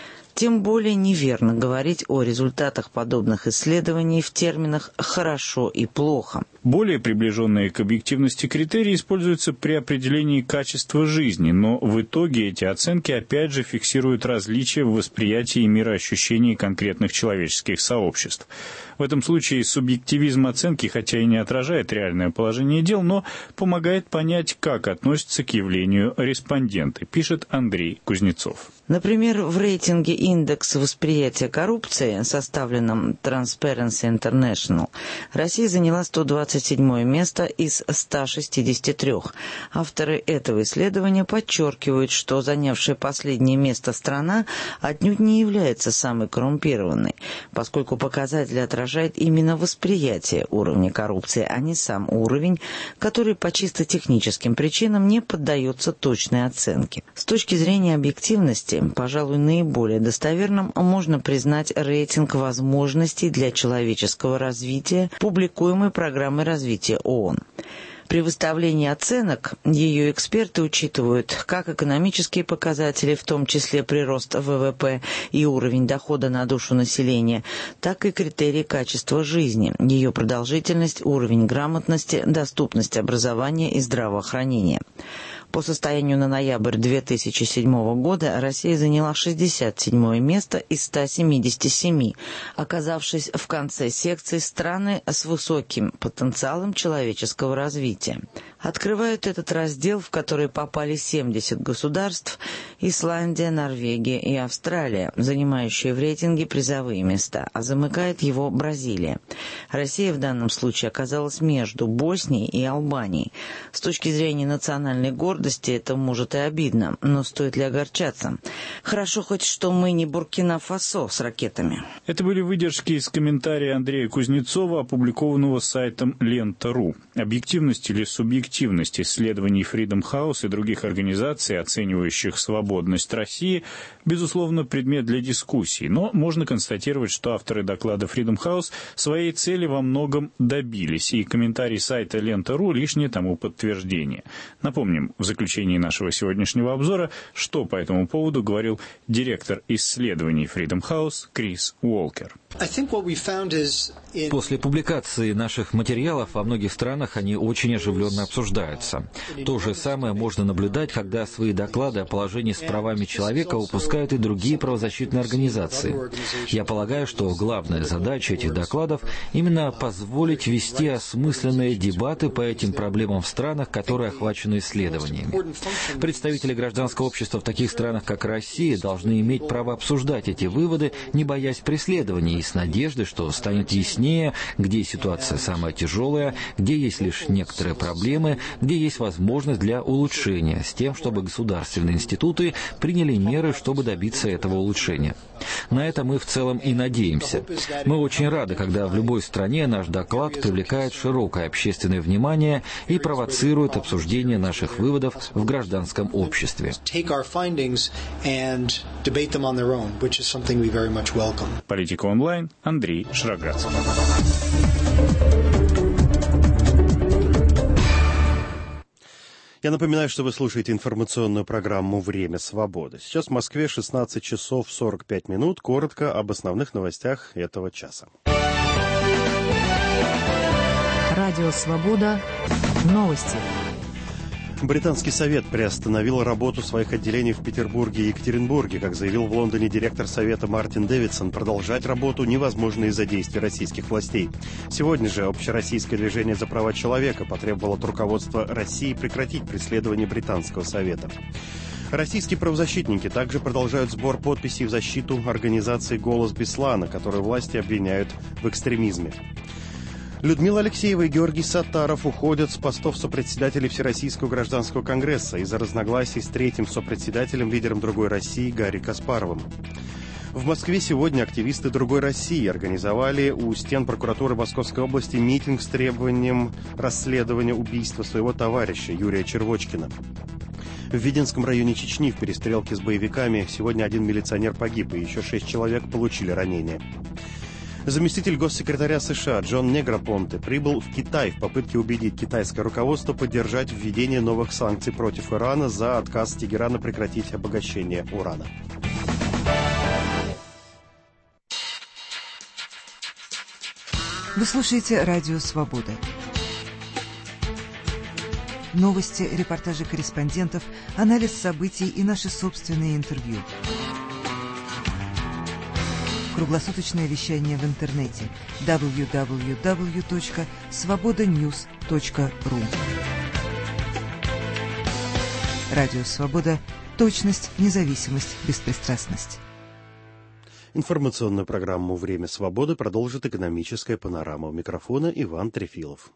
Тем более неверно говорить о результатах подобных исследований в терминах «хорошо» и «плохо». Более приближенные к объективности критерии используются при определении качества жизни, но в итоге эти оценки опять же фиксируют различия в восприятии и мироощущении конкретных человеческих сообществ. В этом случае субъективизм оценки, хотя и не отражает реальное положение дел, но помогает понять, как относятся к явлению респонденты, пишет Андрей Кузнецов. Например, в рейтинге «Индекс восприятия коррупции», составленном Transparency International, Россия заняла сто двадцать седьмое место из ста шестидесяти трёх. Авторы этого исследования подчеркивают, что занявшая последнее место страна отнюдь не является самой коррумпированной, поскольку показатель отражает именно восприятие уровня коррупции, а не сам уровень, который по чисто техническим причинам не поддается точной оценке. С точки зрения объективности, пожалуй, наиболее достоверным можно признать рейтинг возможностей для человеческого развития, публикуемый Программой развития ООН. При выставлении оценок ее эксперты учитывают как экономические показатели, в том числе прирост ВВП и уровень дохода на душу населения, так и критерии качества жизни, ее продолжительность, уровень грамотности, доступность образования и здравоохранения. По состоянию на ноябрь две тысячи седьмого года Россия заняла шестьдесят седьмое место из ста семидесяти семи, оказавшись в конце секции страны с высоким потенциалом человеческого развития. Открывают этот раздел, в который попали семьдесят государств – Исландия, Норвегия и Австралия, занимающие в рейтинге призовые места, а замыкает его Бразилия. Россия в данном случае оказалась между Боснией и Албанией. С точки зрения национальной гордости это может и обидно, но стоит ли огорчаться? Хорошо хоть, что мы не Буркина-Фасо с ракетами. Это были выдержки из комментария Андрея Кузнецова, опубликованного сайтом лента точка ру. Объективность или субъективность исследований Freedom House и других организаций, оценивающих свободность России, безусловно, предмет для дискуссий, но можно констатировать, что авторы доклада Freedom House своей цели во многом добились, и комментарий сайта лента точка ру лишнее тому подтверждение. Напомним, в заключении нашего сегодняшнего обзора, что по этому поводу говорил директор исследований Freedom House Крис Уолкер. После публикации наших материалов во многих странах они очень оживленно обсуждаются. То же самое можно наблюдать, когда свои доклады о положении с правами человека выпускают и другие правозащитные организации. Я полагаю, что главная задача этих докладов именно позволить вести осмысленные дебаты по этим проблемам в странах, которые охвачены исследованиями. Представители гражданского общества в таких странах, как Россия, должны иметь право обсуждать эти выводы, не боясь преследований, и с надеждой, что станет яснее, где ситуация самая тяжелая, где есть лишь некоторые проблемы, где есть возможность для улучшения, с тем, чтобы государственные институты приняли меры, чтобы добиться этого улучшения. На это мы в целом и надеемся. Мы очень рады, когда в любой стране наш доклад привлекает широкое общественное внимание и провоцирует обсуждение наших выводов в гражданском обществе. Политика онлайн, Андрей Шрагат. Я напоминаю, что вы слушаете информационную программу «Время свободы». Сейчас в Москве шестнадцать часов сорок пять минут. Коротко об основных новостях этого часа. Радио «Свобода». Новости. Британский совет приостановил работу своих отделений в Петербурге и Екатеринбурге. Как заявил в Лондоне директор совета Мартин Дэвидсон, продолжать работу невозможно из-за действий российских властей. Сегодня же общероссийское движение за права человека потребовало от руководства России прекратить преследование британского совета. Российские правозащитники также продолжают сбор подписей в защиту организации «Голос Беслана», которую власти обвиняют в экстремизме. Людмила Алексеева и Георгий Саттаров уходят с постов сопредседателей Всероссийского гражданского конгресса из-за разногласий с третьим сопредседателем, лидером «Другой России» Гарри Каспаровым. В Москве сегодня активисты «Другой России» организовали у стен прокуратуры Московской области митинг с требованием расследования убийства своего товарища Юрия Червочкина. В Видинском районе Чечни в перестрелке с боевиками сегодня один милиционер погиб, и еще шесть человек получили ранения. Заместитель госсекретаря США Джон Негропонте прибыл в Китай в попытке убедить китайское руководство поддержать введение новых санкций против Ирана за отказ Тегерана прекратить обогащение урана. Вы слушаете «Радио Свобода». новости, репортажи корреспондентов, анализ событий и наши собственные интервью. Круглосуточное вещание в интернете дабл ю дабл ю дабл ю точка свобода ньюс точка ру. Радио «Свобода». Точность, независимость, беспристрастность. Информационную программу «Время свободы» продолжит экономическая панорама. У микрофона Иван Трефилов.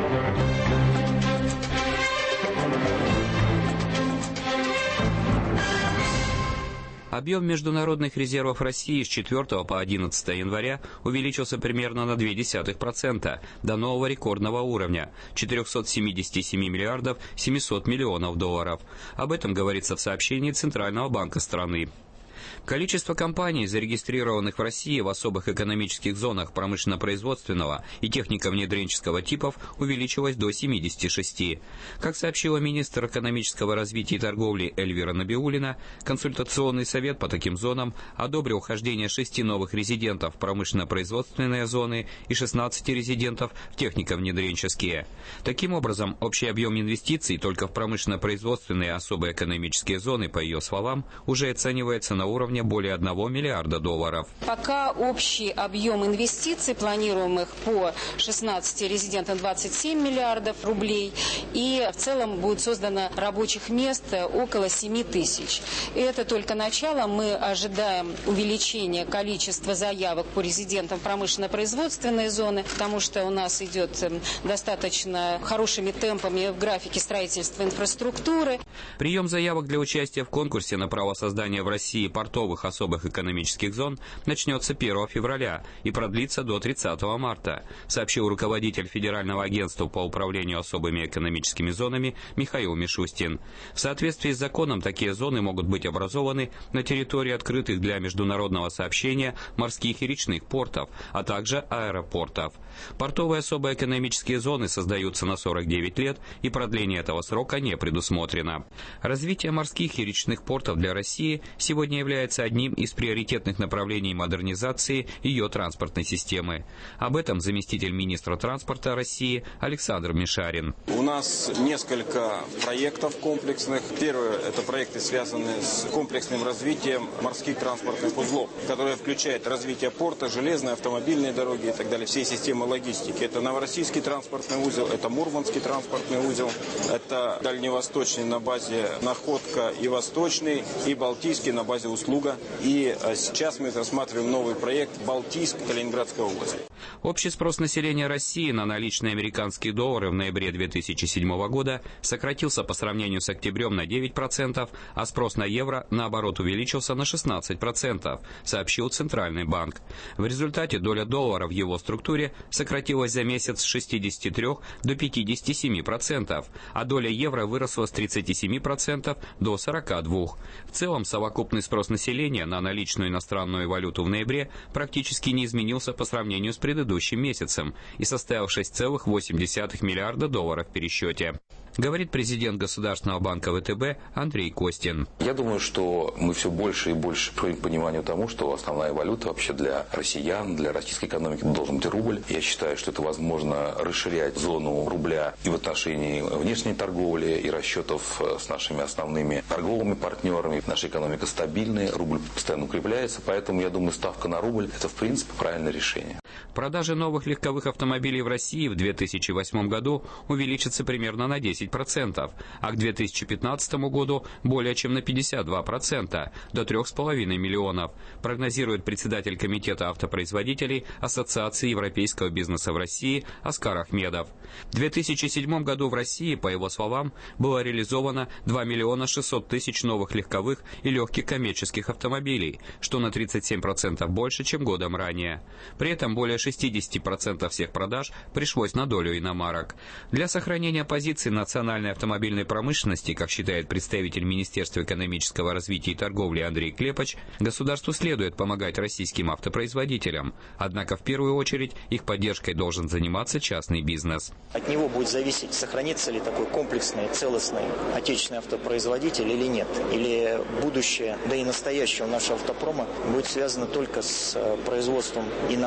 Объем международных резервов России с четвёртого по одиннадцатое января увеличился примерно на ноль целых две десятых процента до нового рекордного уровня – четыреста семьдесят семь миллиардов семьсот миллионов долларов. Об этом говорится в сообщении Центрального банка страны. Количество компаний, зарегистрированных в России в особых экономических зонах промышленно-производственного и технико-внедренческого типов, увеличилось до семидесяти шести. Как сообщила министр экономического развития и торговли Эльвира Набиуллина, консультационный совет по таким зонам одобрил вхождение шести новых резидентов в промышленно-производственные зоны и шестнадцати резидентов в технико-внедренческие. Таким образом, общий объем инвестиций только в промышленно-производственные особые экономические зоны, по ее словам, уже оценивается на уровне более одного миллиарда долларов. Пока общий объем инвестиций, планируемых по шестнадцати резидентам, двадцать семь миллиардов рублей, и в целом будет создано рабочих мест около семи тысяч. И это только начало. Мы ожидаем увеличения количества заявок по резидентам промышленно-производственной зоны, потому что у нас идет достаточно хорошими темпами в графике строительства инфраструктуры. Прием заявок для участия в конкурсе на право создания в России портовых особых экономических зон начнется первого февраля и продлится до тридцатого марта, сообщил руководитель Федерального агентства по управлению особыми экономическими зонами Михаил Мишустин. В соответствии с законом такие зоны могут быть образованы на территории открытых для международного сообщения морских и речных портов, а также аэропортов. Портовые особые экономические зоны создаются на сорок девять лет, и продление этого срока не предусмотрено. Развитие морских и речных портов для России сегодня является одним из приоритетных направлений модернизации ее транспортной системы. Об этом заместитель министра транспорта России Александр Мишарин. У нас несколько проектов комплексных. Первое – это проекты, связанные с комплексным развитием морских транспортных узлов, которые включают развитие порта, железные, автомобильные дороги и так далее, всей системы логистики. Это Новороссийский транспортный узел, это Мурманский транспортный узел, это Дальневосточный на базе Находка и Восточный, и Балтийский на базе Услуга. И сейчас мы рассматриваем новый проект Балтийск, Калининградская область. Общий спрос населения России на наличные американские доллары в ноябре две тысячи седьмого года сократился по сравнению с октябрем на девять процентов, а спрос на евро, наоборот, увеличился на шестнадцать процентов, сообщил Центральный банк. В результате доля доллара в его структуре сократилась за месяц с шестидесяти трёх до пятидесяти семи процентов, а доля евро выросла с тридцати семи процентов до сорока двух. В целом, совокупный спрос населения на наличную иностранную валюту в ноябре практически не изменился по сравнению с предыдущим месяцем и составил шесть целых восемь десятых миллиарда долларов в пересчете. Говорит президент Государственного банка ВТБ Андрей Костин. Я думаю, что мы все больше и больше приходим к пониманию тому, что основная валюта вообще для россиян, для российской экономики должен быть рубль. Я считаю, что это возможно расширять зону рубля и в отношении внешней торговли, и расчетов с нашими основными торговыми партнерами. Наша экономика стабильная, рубль постоянно укрепляется, поэтому я думаю, ставка на рубль – это в принципе правильное решение. Продажи новых легковых автомобилей в России в две тысячи восьмом году увеличатся примерно на десять процентов, а к две тысячи пятнадцатому году более чем на пятьдесят два процента, до трёх с половиной миллионов, прогнозирует председатель Комитета автопроизводителей Ассоциации европейского бизнеса в России Оскар Ахмедов. В две тысячи седьмом году в России, по его словам, было реализовано два миллиона шестьсот тысяч новых легковых и легких коммерческих автомобилей, что на тридцать семь процентов больше, чем годом ранее. При этом более шестьдесят процентов всех продаж пришлось на долю иномарок. Для сохранения позиций национальной автомобильной промышленности, как считает представитель Министерства экономического развития и торговли Андрей Клепач, государству следует помогать российским автопроизводителям. Однако в первую очередь их поддержкой должен заниматься частный бизнес. От него будет зависеть, сохранится ли такой комплексный, целостный отечественный автопроизводитель или нет. Или будущее, да и настоящее нашего автопрома будет связано только с производством иномарок и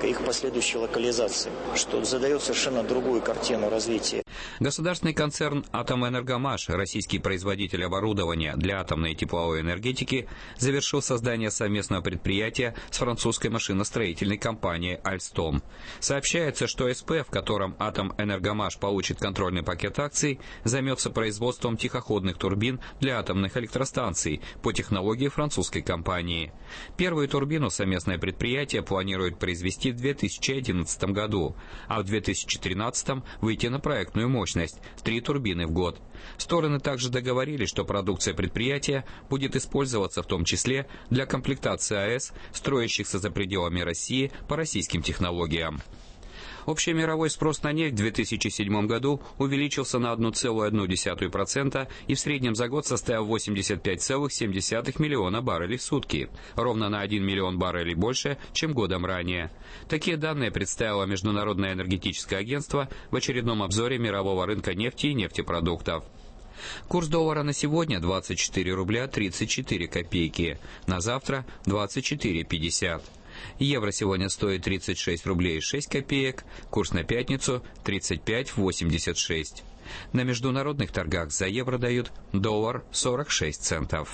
их последующей локализации, что задает совершенно другую картину развития. Государственный концерн «Атомэнергомаш», российский производитель оборудования для атомной и тепловой энергетики, завершил создание совместного предприятия с французской машиностроительной компанией «Альстом». Сообщается, что СП, в котором «Атомэнергомаш» получит контрольный пакет акций, займется производством тихоходных турбин для атомных электростанций по технологии французской компании. Первую турбину совместное предприятие планирует произвести в две тысячи одиннадцатом году, а в две тысячи тринадцатом выйти на проектную мощность – три турбины в год. Стороны также договорились, что продукция предприятия будет использоваться в том числе для комплектации АЭС, строящихся за пределами России по российским технологиям. Общий мировой спрос на нефть в две тысячи седьмом году увеличился на одна целая одна десятая процента и в среднем за год составил восемьдесят пять целых семь десятых миллиона баррелей в сутки, ровно на один миллион баррелей больше, чем годом ранее. Такие данные представило Международное энергетическое агентство в очередном обзоре мирового рынка нефти и нефтепродуктов. Курс доллара на сегодня двадцать четыре рубля тридцать четыре копейки, на завтра двадцать четыре пятьдесят. Евро сегодня стоит тридцать шесть рублей шесть копеек, курс на пятницу тридцать пять восемьдесят шесть. На международных торгах за евро дают доллар сорок шесть центов.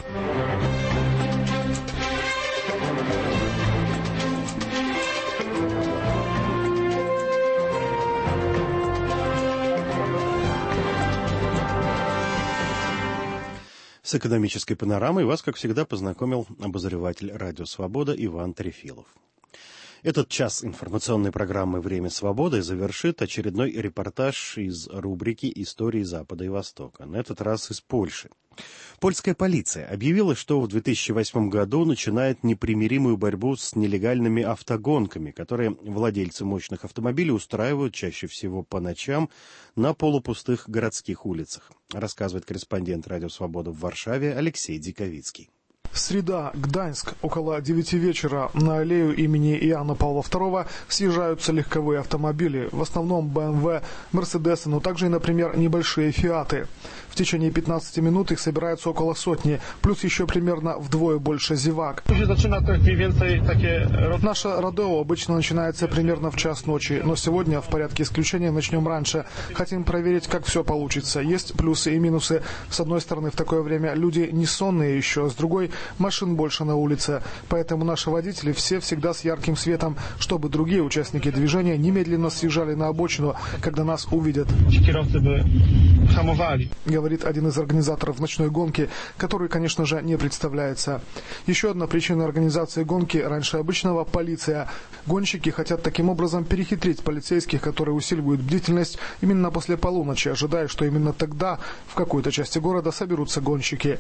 С экономической панорамой вас, как всегда, познакомил обозреватель «Радио Свобода» Иван Трефилов. Этот час информационной программы «Время свободы» завершит очередной репортаж из рубрики «Истории Запада и Востока», на этот раз из Польши. Польская полиция объявила, что в две тысячи восьмом году начинает непримиримую борьбу с нелегальными автогонками, которые владельцы мощных автомобилей устраивают чаще всего по ночам на полупустых городских улицах, рассказывает корреспондент «Радио Свобода» в Варшаве Алексей Диковицкий. Среда, Гданьск. Около девяти вечера на аллею имени Иоанна Павла второго съезжаются легковые автомобили, в основном бэ эм вэ, Мерседесы, но также и, например, небольшие Фиаты. В течение пятнадцати минут их собирается около сотни, плюс еще примерно вдвое больше зевак. Наше родео обычно начинается примерно в час ночи, но сегодня в порядке исключения начнем раньше. Хотим проверить, как все получится. Есть плюсы и минусы. С одной стороны, в такое время люди не сонные еще, с другой – машин больше на улице. Поэтому наши водители все всегда с ярким светом, чтобы другие участники движения немедленно съезжали на обочину, когда нас увидят. Говорит один из организаторов ночной гонки, который, конечно же, не представляется. Еще одна причина организации гонки раньше обычного – полиция. Гонщики хотят таким образом перехитрить полицейских, которые усиливают бдительность именно после полуночи, ожидая, что именно тогда в какой-то части города соберутся гонщики.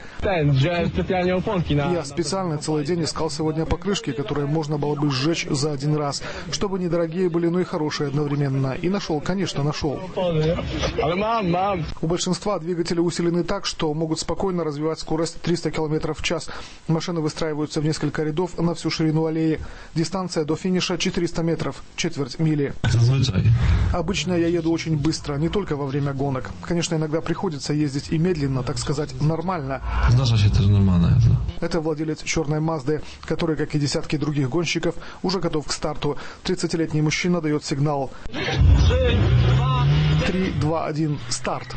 Я специально целый день искал сегодня покрышки, которые можно было бы сжечь за один раз, чтобы недорогие были, но и хорошие одновременно. И нашел, конечно, нашел. У большинства двигатели усилены так, что могут спокойно развивать скорость триста километров в час. Машины выстраиваются в несколько рядов на всю ширину аллеи. Дистанция до финиша четыреста метров, четверть мили. Обычно я еду очень быстро, не только во время гонок. Конечно, иногда приходится ездить и медленно, так сказать, нормально. Это владелец черной Мазды, который, как и десятки других гонщиков, уже готов к старту. тридцатилетний мужчина дает сигнал. три, два, один, старт.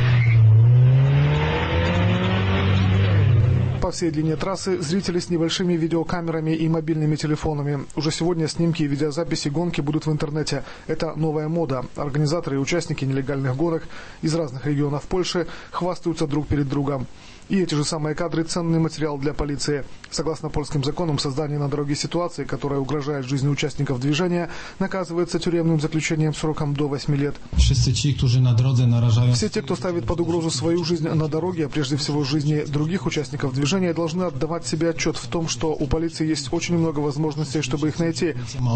По всей длине трассы зрители с небольшими видеокамерами и мобильными телефонами. Уже сегодня снимки и видеозаписи гонки будут в интернете. Это новая мода. Организаторы и участники нелегальных гонок из разных регионов Польши хвастаются друг перед другом. И эти же самые кадры – ценный материал для полиции. Согласно польским законам, создание на дороге ситуации, которая угрожает жизни участников движения, наказывается тюремным заключением сроком до восьми лет. Все те, кто ставит под угрозу свою жизнь на дороге, а прежде всего жизни других участников движения, должны отдавать себе отчет в том, что у полиции есть очень много возможностей, чтобы их найти.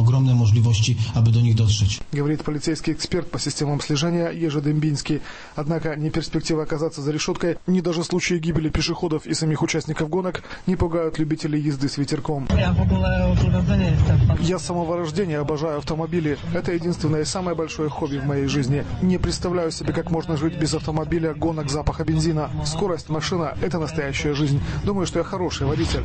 Говорит полицейский эксперт по системам слежения Ежи Дембинский. Однако ни перспектива оказаться за решеткой, ни даже случаи гибели гибели пешеходов и самих участников гонок не пугают любителей езды с ветерком. Я с самого рождения обожаю автомобили. Это единственное и самое большое хобби в моей жизни. Не представляю себе, как можно жить без автомобиля, гонок, запаха бензина. Скорость, машина – это настоящая жизнь. Думаю, что я хороший водитель.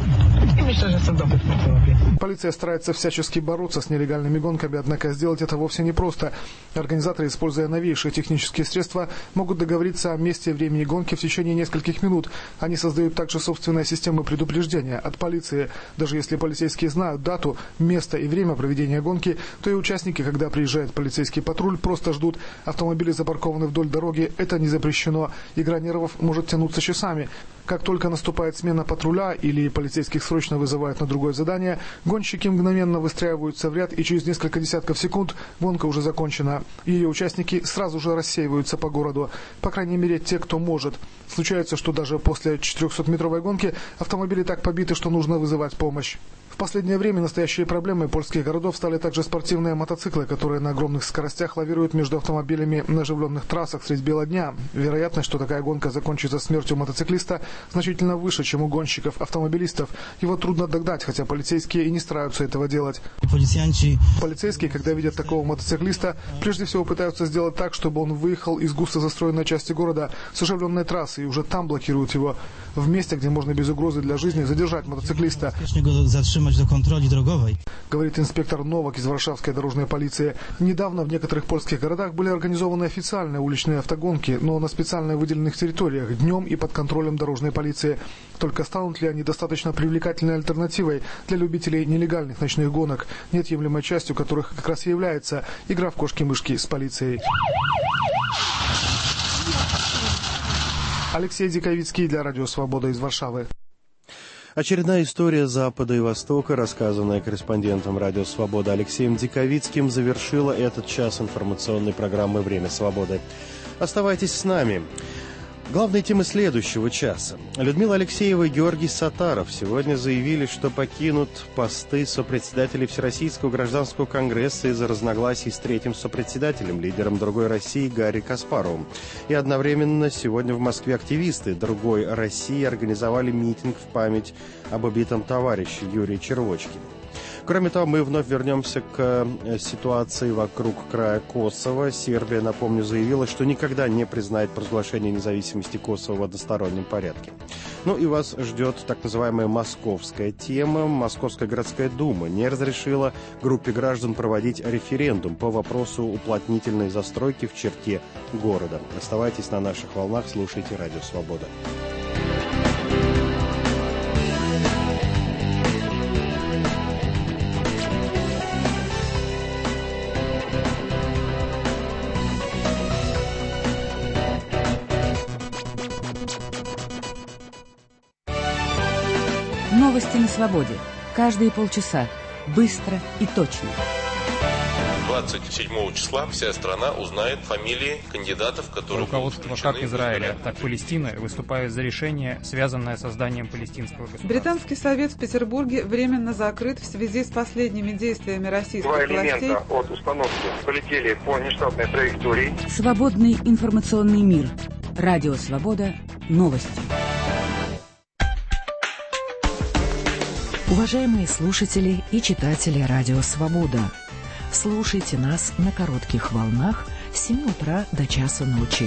Полиция старается всячески бороться с нелегальными гонками, однако сделать это вовсе непросто. Организаторы, используя новейшие технические средства, могут договориться о месте и времени гонки в течение нескольких минут. Они создают также собственные системы предупреждения от полиции. Даже если полицейские знают дату, место и время проведения гонки, то и участники, когда приезжает полицейский патруль, просто ждут. Автомобили запаркованы вдоль дороги, это не запрещено. Игра нервов может тянуться часами. Как только наступает смена патруля или полицейских срочно вызывают на другое задание, гонщики мгновенно выстраиваются в ряд, и через несколько десятков секунд гонка уже закончена. Ее участники сразу же рассеиваются по городу. По крайней мере, те, кто может. Случается, что даже после четырехсотметровой гонки автомобили так побиты, что нужно вызывать помощь. В последнее время настоящей проблемой польских городов стали также спортивные мотоциклы, которые на огромных скоростях лавируют между автомобилями на оживленных трассах средь бела дня. Вероятность, что такая гонка закончится смертью мотоциклиста, значительно выше, чем у гонщиков-автомобилистов. Его трудно догнать, хотя полицейские и не стараются этого делать. Полицейские, когда видят такого мотоциклиста, прежде всего пытаются сделать так, чтобы он выехал из густо застроенной части города с оживленной трассы и уже там блокируют его. В месте, где можно без угрозы для жизни задержать мотоциклиста. До контроли дороговой. Говорит инспектор Новак из Варшавской дорожной полиции. Недавно в некоторых польских городах были организованы официальные уличные автогонки, но на специально выделенных территориях, днем и под контролем дорожной полиции. Только станут ли они достаточно привлекательной альтернативой для любителей нелегальных ночных гонок, неотъемлемой частью которых как раз и является игра в кошки-мышки с полицией. Алексей Диковицкий для Радио Свобода из Варшавы. Очередная история Запада и Востока, рассказанная корреспондентом Радио Свобода Алексеем Диковицким, завершила этот час информационной программы «Время свободы». Оставайтесь с нами. Главные темы следующего часа. Людмила Алексеева и Георгий Саттаров сегодня заявили, что покинут посты сопредседателей Всероссийского гражданского конгресса из-за разногласий с третьим сопредседателем, лидером «Другой России» Гарри Каспаровым. И одновременно сегодня в Москве активисты «Другой России» организовали митинг в память об убитом товарище Юрии Червочкине. Кроме того, мы вновь вернемся к ситуации вокруг края Косово. Сербия, напомню, заявила, что никогда не признает провозглашение независимости Косово в одностороннем порядке. Ну и вас ждет так называемая московская тема. Московская городская дума не разрешила группе граждан проводить референдум по вопросу уплотнительной застройки в черте города. Оставайтесь на наших волнах, слушайте Радио Свобода. Новости на свободе. Каждые полчаса. Быстро и точно. двадцать седьмого числа вся страна узнает фамилии кандидатов, которые руководство как Израиля, так и Палестины выступают за решение, связанное с созданием палестинского государства. Британский совет в Петербурге временно закрыт в связи с последними действиями российских Два властей. Два элемента от установки полетели по нештатной траектории. Свободный информационный мир. Радио Свобода. Новости. Уважаемые слушатели и читатели Радио Свобода, слушайте нас на коротких волнах с семи утра до часа ночи.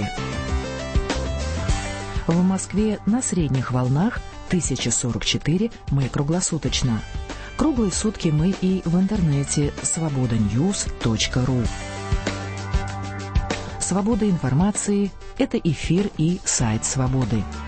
В Москве на средних волнах тысяча сорок четыре мы круглосуточно. Круглые сутки мы и в интернете свобода ньюс точка ру. Свобода информации – это эфир и сайт Свободы.